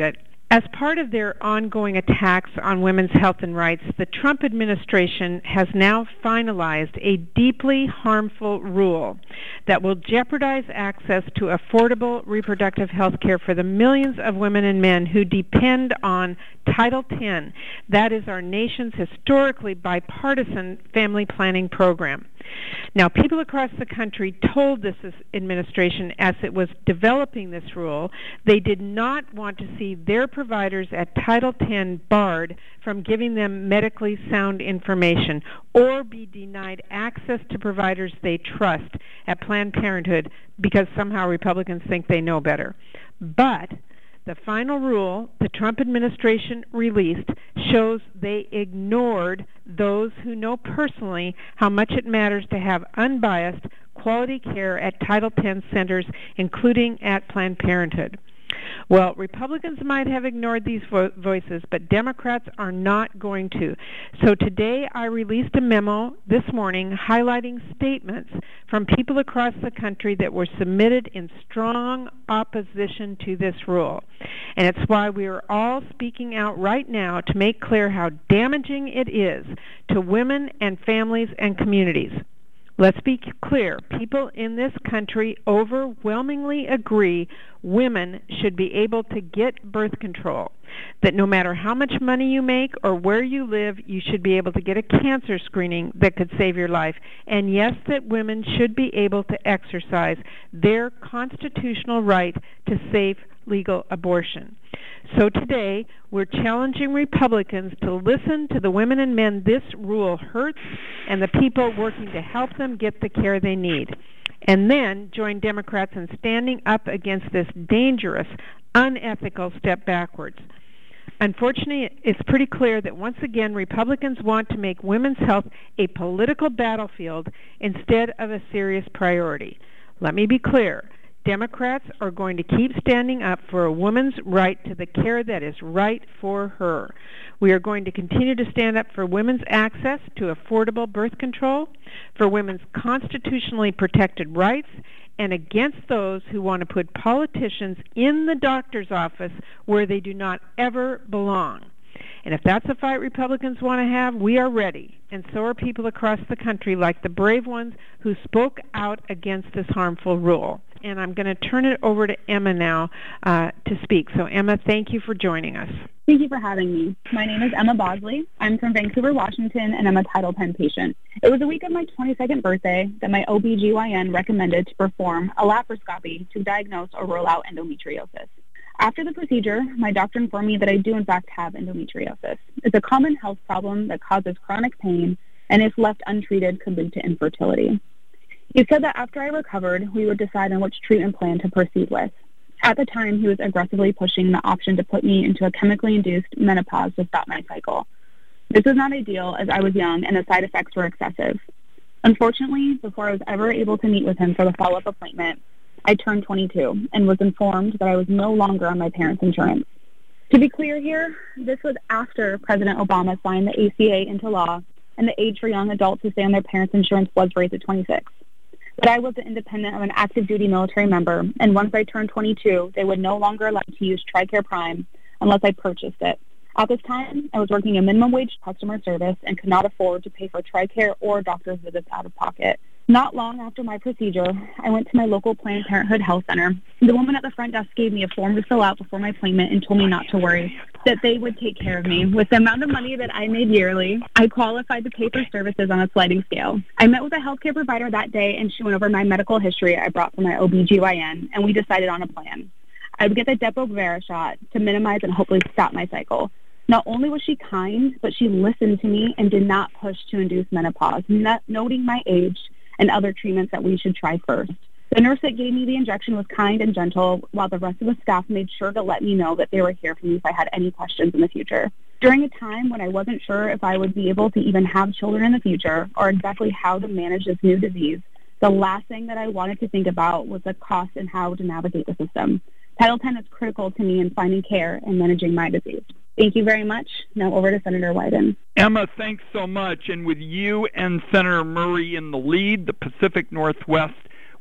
As part of their ongoing attacks on women's health and rights, the Trump administration has now finalized a deeply harmful rule that will jeopardize access to affordable reproductive health care for the millions of women and men who depend on Title ten. That is our nation's historically bipartisan family planning program. Now, people across the country told this administration as it was developing this rule, they did not want to see their providers at Title ten barred from giving them medically sound information or be denied access to providers they trust at Planned Parenthood because somehow Republicans think they know better. But the final rule the Trump administration released shows they ignored those who know personally how much it matters to have unbiased, quality care at Title ten centers, including at Planned Parenthood. Well, Republicans might have ignored these vo- voices, but Democrats are not going to. So today I released a memo this morning highlighting statements from people across the country that were submitted in strong opposition to this rule. And it's why we are all speaking out right now to make clear how damaging it is to women and families and communities. Let's be clear. People in this country overwhelmingly agree women should be able to get birth control, that no matter how much money you make or where you live, you should be able to get a cancer screening that could save your life. And yes, that women should be able to exercise their constitutional right to safe legal abortion. So today, we're challenging Republicans to listen to the women and men this rule hurts and the people working to help them get the care they need. And then join Democrats in standing up against this dangerous, unethical step backwards. Unfortunately, it's pretty clear that once again Republicans want to make women's health a political battlefield instead of a serious priority. Let me be clear. Democrats are going to keep standing up for a woman's right to the care that is right for her. We are going to continue to stand up for women's access to affordable birth control, for women's constitutionally protected rights, and against those who want to put politicians in the doctor's office where they do not ever belong. And if that's a fight Republicans want to have, we are ready. And so are people across the country, like the brave ones who spoke out against this harmful rule. And I'm going to turn it over to Emma now uh, to speak. So, Emma, thank you for joining us. Thank you for having me. My name is Emma Bosley. I'm from Vancouver, Washington, and I'm a Title ten patient. It was the week of my twenty-second birthday that my O B G Y N recommended to perform a laparoscopy to diagnose or rule out endometriosis. After the procedure, my doctor informed me that I do in fact have endometriosis. It's a common health problem that causes chronic pain and if left untreated could lead to infertility. He said that after I recovered, we would decide on which treatment plan to proceed with. At the time, he was aggressively pushing the option to put me into a chemically induced menopause to stop my cycle. This was not ideal as I was young and the side effects were excessive. Unfortunately, before I was ever able to meet with him for the follow-up appointment, I turned twenty-two and was informed that I was no longer on my parents' insurance. To be clear here, this was after President Obama signed the A C A into law and the age for young adults to stay on their parents' insurance was raised to twenty-six. But I was independent of an active duty military member, and once I turned twenty-two, they would no longer allow me to use TRICARE Prime unless I purchased it. At this time, I was working in minimum wage customer service and could not afford to pay for TRICARE or doctor's visits out of pocket. Not long after my procedure, I went to my local Planned Parenthood Health Center. The woman at the front desk gave me a form to fill out before my appointment and told me not to worry, that they would take care of me. With the amount of money that I made yearly, I qualified to pay for services on a sliding scale. I met with a healthcare provider that day, and she went over my medical history I brought from my O B G Y N, and we decided on a plan. I would get the Depo-Provera shot to minimize and hopefully stop my cycle. Not only was she kind, but she listened to me and did not push to induce menopause, not noting my age and other treatments that we should try first. The nurse that gave me the injection was kind and gentle, while the rest of the staff made sure to let me know that they were here for me if I had any questions in the future. During a time when I wasn't sure if I would be able to even have children in the future or exactly how to manage this new disease, the last thing that I wanted to think about was the cost and how to navigate the system. Title ten is critical to me in finding care and managing my disease. Thank you very much. Now over to Senator Wyden. Emma, thanks so much. And with you and Senator Murray in the lead, the Pacific Northwest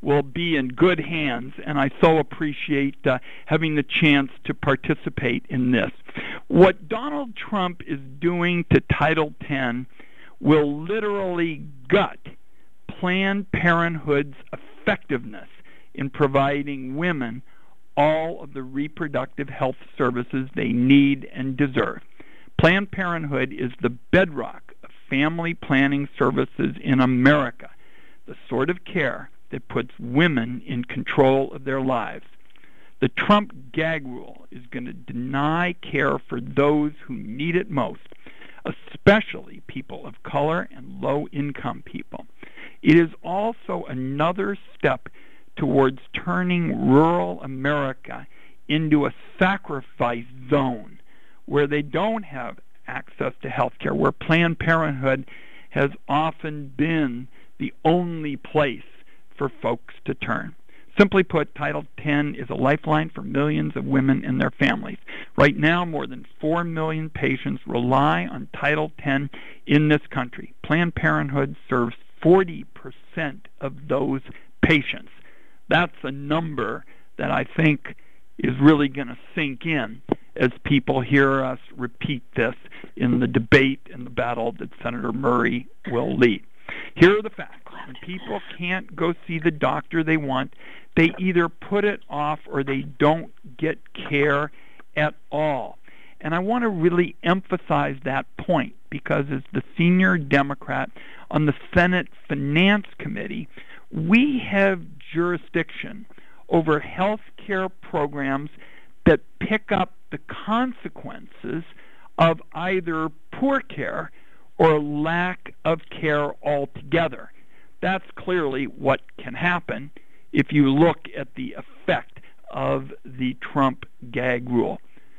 will be in good hands, and I so appreciate uh, having the chance to participate in this. What Donald Trump is doing to Title ten will literally gut Planned Parenthood's effectiveness in providing women all of the reproductive health services they need and deserve. Planned Parenthood is the bedrock of family planning services in America, the sort of care that puts women in control of their lives. The Trump gag rule is going to deny care for those who need it most, especially people of color and low-income people. It is also another step towards turning rural America into a sacrifice zone where they don't have access to health care, where Planned Parenthood has often been the only place for folks to turn. Simply put, Title ten is a lifeline for millions of women and their families. Right now, more than four million patients rely on Title ten in this country. Planned Parenthood serves forty percent of those patients. That's a number that I think is really going to sink in as people hear us repeat this in the debate and the battle that Senator Murray will lead. Here are the facts. When people can't go see the doctor they want, they either put it off or they don't get care at all. And I want to really emphasize that point because as the senior Democrat on the Senate Finance Committee, we have jurisdiction over health care programs that pick up the consequences of either poor care or lack of care altogether. That's clearly what can happen if you look at the effect of the Trump gag rule.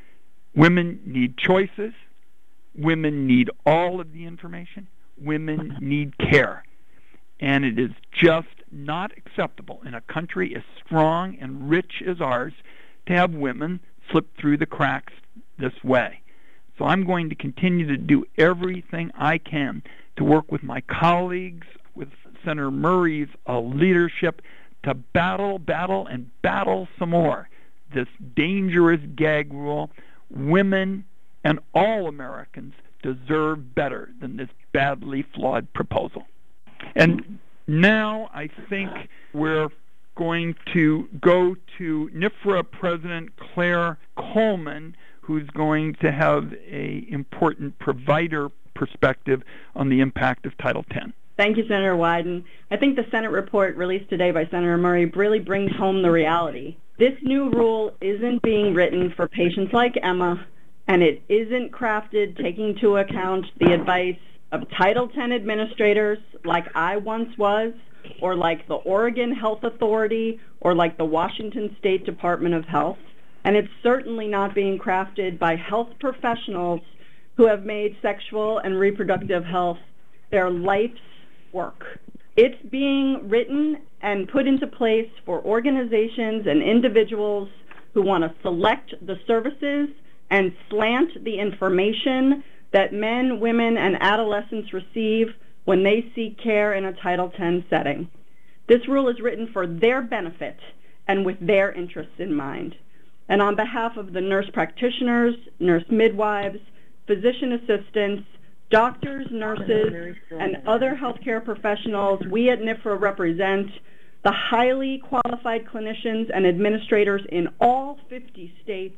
Women need choices. Women need all of the information. Women need care. And it is just not acceptable in a country as strong and rich as ours to have women slip through the cracks this way. So I'm going to continue to do everything I can to work with my colleagues, with Senator Murray's uh, leadership, to battle, battle, and battle some more this dangerous gag rule. Women and all Americans deserve better than this badly flawed proposal. And now I think we're going to go to N I F R A President Claire Coleman, who's going to have an important provider perspective on the impact of Title ten. Thank you, Senator Wyden. I think the Senate report released today by Senator Murray really brings home the reality. This new rule isn't being written for patients like Emma, and it isn't crafted taking into account the advice of Title ten administrators like I once was, or like the Oregon Health Authority, or like the Washington State Department of Health. And it's certainly not being crafted by health professionals who have made sexual and reproductive health their life's work. It's being written and put into place for organizations and individuals who want to select the services and slant the information that men, women, and adolescents receive when they seek care in a Title ten setting. This rule is written for their benefit and with their interests in mind. And on behalf of the nurse practitioners, nurse midwives, physician assistants, doctors, nurses, and other healthcare professionals, we at N I F R A represent the highly qualified clinicians and administrators in all fifty states.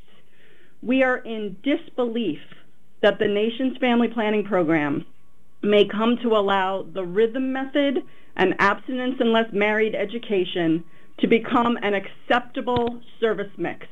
We are in disbelief that the nation's family planning program may come to allow the rhythm method and abstinence unless married education to become an acceptable service mix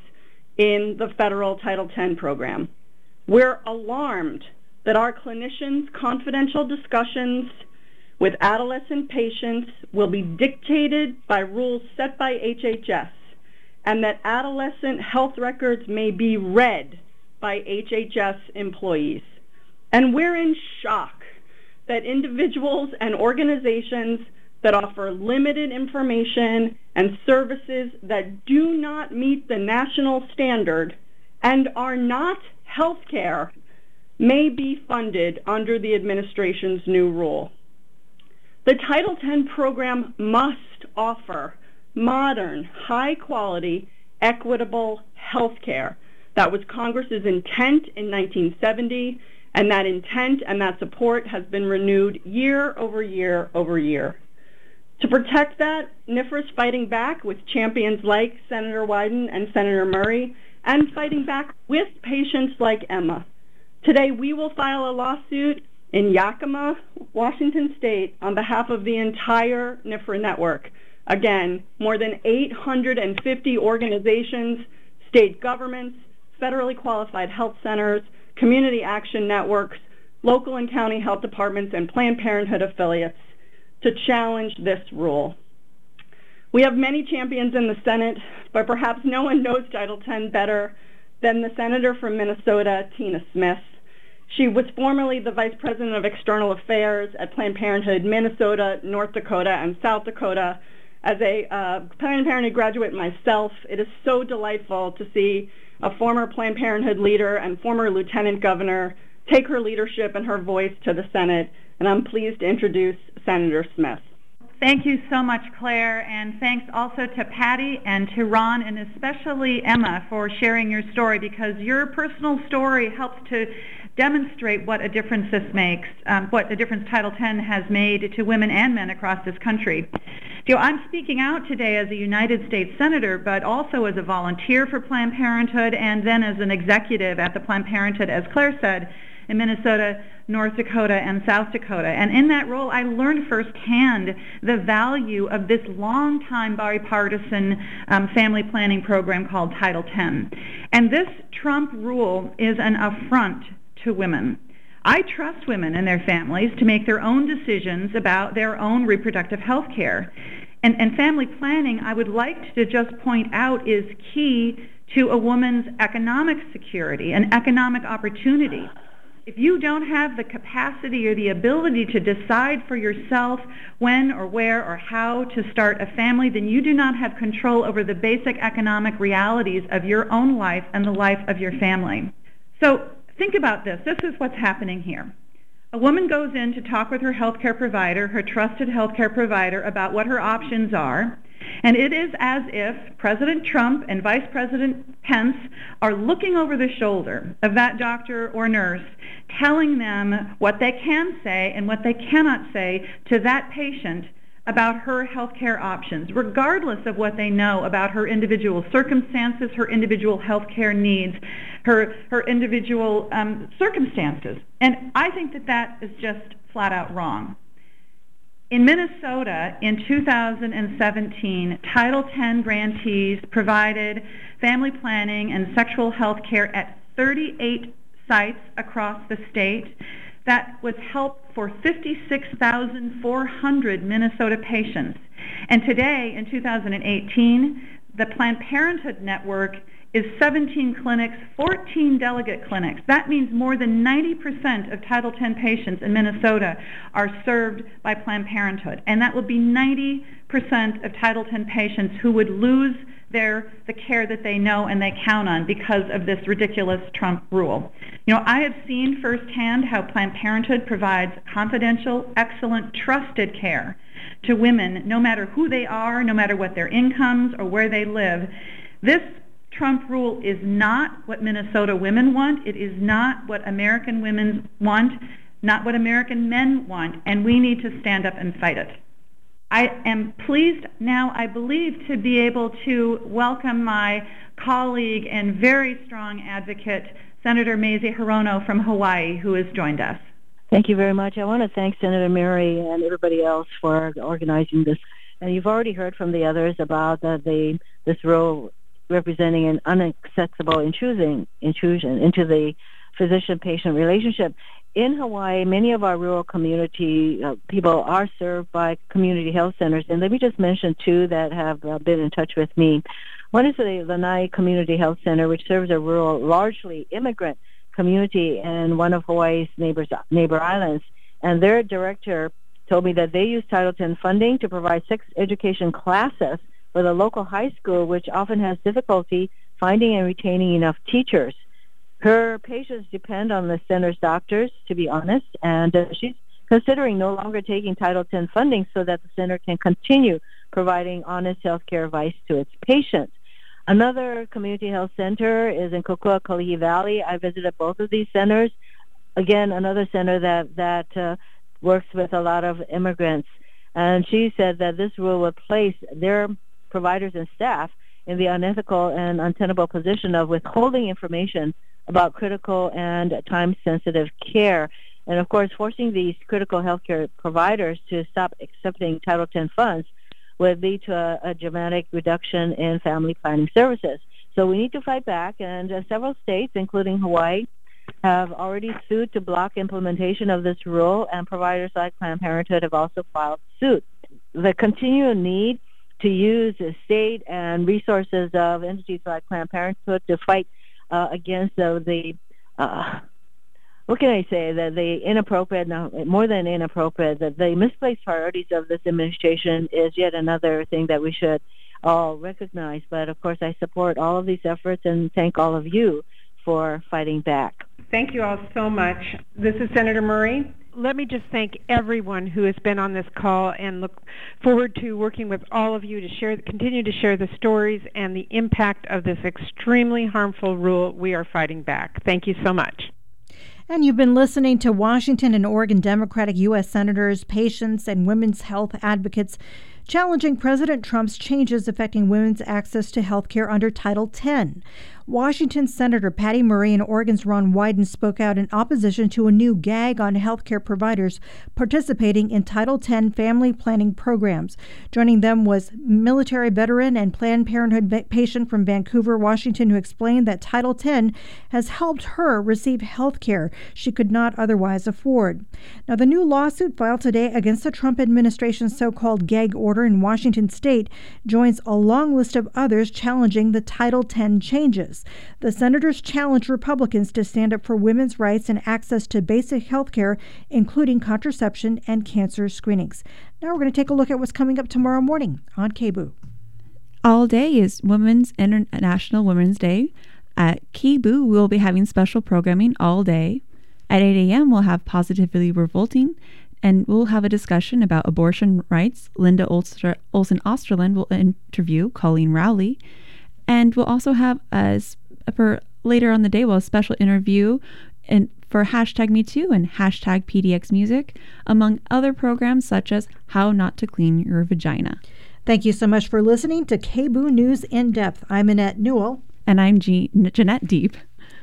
in the federal Title ten program. We're alarmed that our clinicians' confidential discussions with adolescent patients will be dictated by rules set by H H S, and that adolescent health records may be read by H H S employees. And we're in shock that individuals and organizations that offer limited information and services that do not meet the national standard and are not health care may be funded under the administration's new rule. The Title ten program must offer modern, high-quality, equitable health care. That was Congress's intent in nineteen seventy, and that intent and that support has been renewed year over year over year. To protect that, N F R A is fighting back with champions like Senator Wyden and Senator Murray, and fighting back with patients like Emma. Today, we will file a lawsuit in Yakima, Washington State, on behalf of the entire N F R A network. Again, more than eight hundred fifty organizations, state governments, federally qualified health centers, community action networks, local and county health departments, and Planned Parenthood affiliates to challenge this rule. We have many champions in the Senate, but perhaps no one knows Title ten better than the senator from Minnesota, Tina Smith. She was formerly the Vice President of External Affairs at Planned Parenthood, Minnesota, North Dakota, and South Dakota. As a uh, Planned Parenthood graduate myself, it is so delightful to see a former Planned Parenthood leader and former lieutenant governor take her leadership and her voice to the Senate, and I'm pleased to introduce Senator Smith. Thank you so much, Claire, and thanks also to Patty and to Ron and especially Emma for sharing your story, because your personal story helps to demonstrate what a difference this makes, um, what a difference Title ten has made to women and men across this country. You know, I'm speaking out today as a United States Senator, but also as a volunteer for Planned Parenthood and then as an executive at the Planned Parenthood, as Claire said, in Minnesota, North Dakota, and South Dakota. And in that role, I learned firsthand the value of this long-time bipartisan um, family planning program called Title ten. And this Trump rule is an affront to women. I trust women and their families to make their own decisions about their own reproductive health care. And, and family planning, I would like to just point out, is key to a woman's economic security and economic opportunity. If you don't have the capacity or the ability to decide for yourself when or where or how to start a family, then you do not have control over the basic economic realities of your own life and the life of your family. So think about this. This is what's happening here. A woman goes in to talk with her healthcare provider, her trusted healthcare provider, about what her options are. And it is as if President Trump and Vice President Pence are looking over the shoulder of that doctor or nurse, telling them what they can say and what they cannot say to that patient about her health care options, regardless of what they know about her individual circumstances, her individual health care needs, her, her individual um, circumstances. And I think that that is just flat out wrong. In Minnesota, in two thousand seventeen, Title ten grantees provided family planning and sexual health care at thirty-eight sites across the state. That was help for fifty-six thousand four hundred Minnesota patients. And today, in two thousand eighteen, the Planned Parenthood network is seventeen clinics, fourteen delegate clinics. That means more than ninety percent of Title ten patients in Minnesota are served by Planned Parenthood. And that would be ninety percent of Title ten patients who would lose their the care that they know and they count on because of this ridiculous Trump rule. You know, I have seen firsthand how Planned Parenthood provides confidential, excellent, trusted care to women, no matter who they are, no matter what their incomes or where they live. This Trump rule is not what Minnesota women want. It is not what American women want, not what American men want, and we need to stand up and fight it. I am pleased now, I believe, to be able to welcome my colleague and very strong advocate, Senator Mazie Hirono from Hawaii, who has joined us. Thank you very much. I want to thank Senator Murray and everybody else for organizing this. And you've already heard from the others about uh, the this rule representing an unacceptable intrusion, intrusion into the physician-patient relationship. In Hawaii, many of our rural community uh, people are served by community health centers. And let me just mention two that have uh, been in touch with me. One is the Lanai Community Health Center, which serves a rural, largely immigrant community in one of Hawaii's neighbors, neighbor islands. And their director told me that they use Title ten funding to provide sex education classes for the local high school, which often has difficulty finding and retaining enough teachers. Her patients depend on the center's doctors, to be honest, and uh, she's considering no longer taking Title ten funding so that the center can continue providing honest healthcare advice to its patients. Another community health center is in Kokua, Kalihi Valley. I visited both of these centers. Again, another center that, that uh, works with a lot of immigrants. And she said that this rule would place their providers and staff in the unethical and untenable position of withholding information about critical and time-sensitive care. And, of course, forcing these critical healthcare providers to stop accepting Title ten funds would lead to a, a dramatic reduction in family planning services. So we need to fight back, and uh, several states, including Hawaii, have already sued to block implementation of this rule, and providers like Planned Parenthood have also filed suit. The continual need to use the state and resources of entities like Planned Parenthood to fight uh, against uh, the, uh, what can I say, that the inappropriate, no, more than inappropriate, that the misplaced priorities of this administration is yet another thing that we should all recognize. But, of course, I support all of these efforts and thank all of you for fighting back. Thank you all so much. This is Senator Murray. Let me just thank everyone who has been on this call and look forward to working with all of you to share, continue to share the stories and the impact of this extremely harmful rule. We are fighting back. Thank you so much. And you've been listening to Washington and Oregon Democratic U S senators, patients, and women's health advocates challenging President Trump's changes affecting women's access to health care under Title ten. Washington Senator Patty Murray and Oregon's Ron Wyden spoke out in opposition to a new gag on healthcare providers participating in Title ten family planning programs. Joining them was military veteran and Planned Parenthood patient from Vancouver, Washington, who explained that Title ten has helped her receive health care she could not otherwise afford. Now, the new lawsuit filed today against the Trump administration's so-called gag order in Washington state joins a long list of others challenging the Title ten changes. The senators challenged Republicans to stand up for women's rights and access to basic health care, including contraception and cancer screenings. Now we're going to take a look at what's coming up tomorrow morning on K B U. All day is Women's International Women's Day. At K B U, we'll be having special programming all day. At eight a.m., we'll have Positively Revolting, and we'll have a discussion about abortion rights. Linda Olster- Olson Osterland will interview Colleen Rowley. And we'll also have, a, for later on the day, we'll have a special interview in, for hashtag Me Too and hashtag P D X Music, among other programs such as How Not to Clean Your Vagina. Thank you so much for listening to K B U News In Depth. I'm Annette Newell. And I'm G- Jeanette Deep.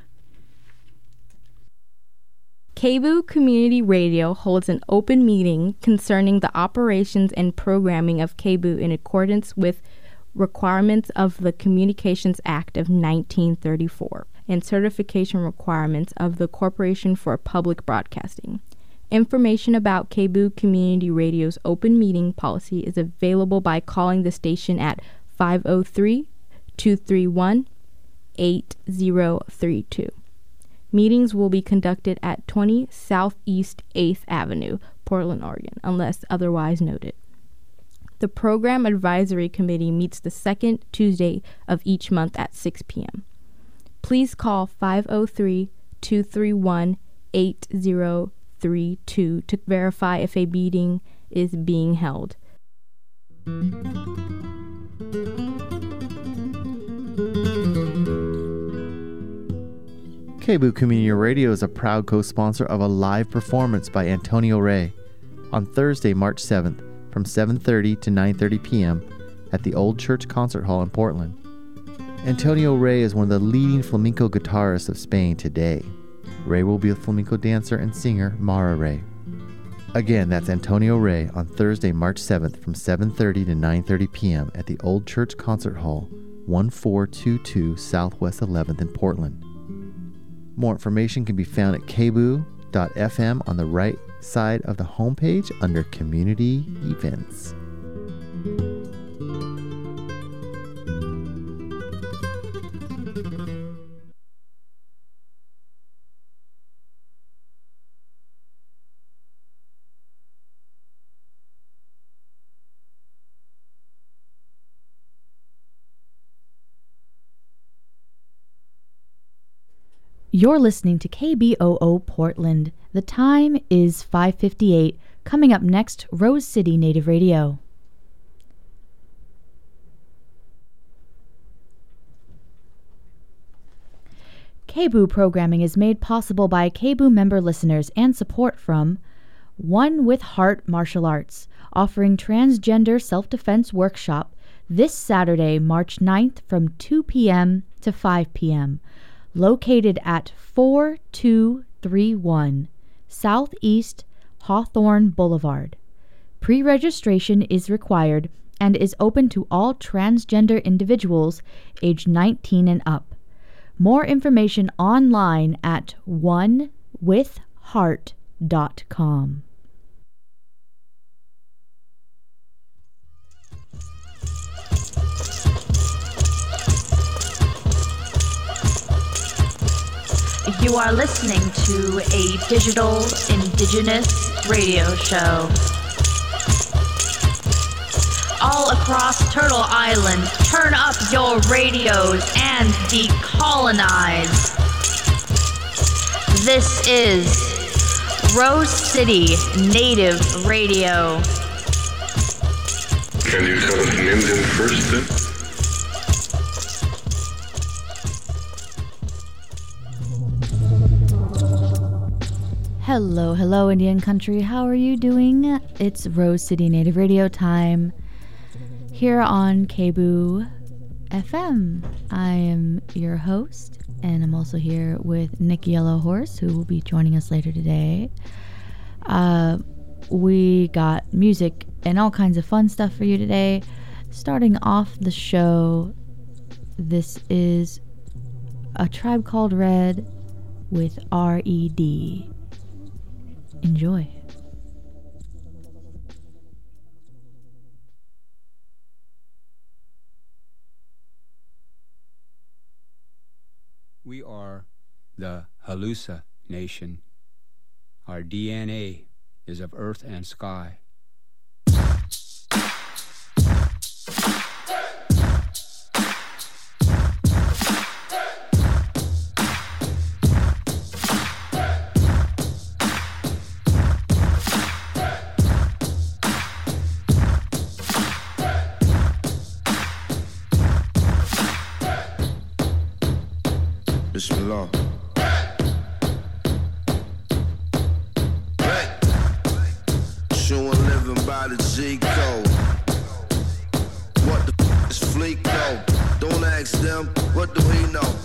K B U Community Radio holds an open meeting concerning the operations and programming of K B U in accordance with requirements of the Communications Act of nineteen thirty-four and certification requirements of the Corporation for Public Broadcasting. Information about K B U Community Radio's open meeting policy is available by calling the station at five oh three, two three one, eight oh three two. Meetings will be conducted at twenty Southeast eighth Avenue, Portland, Oregon, unless otherwise noted. The Program Advisory Committee meets the second Tuesday of each month at six p.m. Please call five oh three, two three one, eight oh three two to verify if a meeting is being held. K B U Community Radio is a proud co-sponsor of a live performance by Antonio Rey on Thursday, March seventh, from seven thirty to nine thirty p.m. at the Old Church Concert Hall in Portland. Antonio Rey is one of the leading flamenco guitarists of Spain today. Rey will be with flamenco dancer and singer Mara Rey. Again, that's Antonio Rey on Thursday, March seventh from seven thirty to nine thirty p.m. at the Old Church Concert Hall, one four two two Southwest eleventh in Portland. More information can be found at k b u dot f m on the right side of the homepage under Community Events. You're listening to K B O O Portland. The time is five fifty-eight. Coming up next, Rose City Native Radio. K B O O programming is made possible by K B O O member listeners and support from One with Heart Martial Arts, offering transgender self-defense workshop this Saturday, March ninth from two p.m. to five p.m., located at four two three one Southeast Hawthorne Boulevard. Pre-registration is required and is open to all transgender individuals aged nineteen and up. More information online at one with heart dot com. You are listening to a digital indigenous radio show. All across Turtle Island, turn up your radios and decolonize. This is Rose City Native Radio. Can you tell us in Indian first then? Hello, hello, Indian country. How are you doing? It's Rose City Native Radio time here on K B O O F M. I am your host, and I'm also here with Nick Yellow Horse, who will be joining us later today. Uh, we got music and all kinds of fun stuff for you today. Starting off the show, this is A Tribe Called Red with R E D. Enjoy. We are the Halusa Nation. Our D N A is of earth and sky. Bismillah. Showing living by the G code. What the f is Fleek though? Don't ask them, what do he know?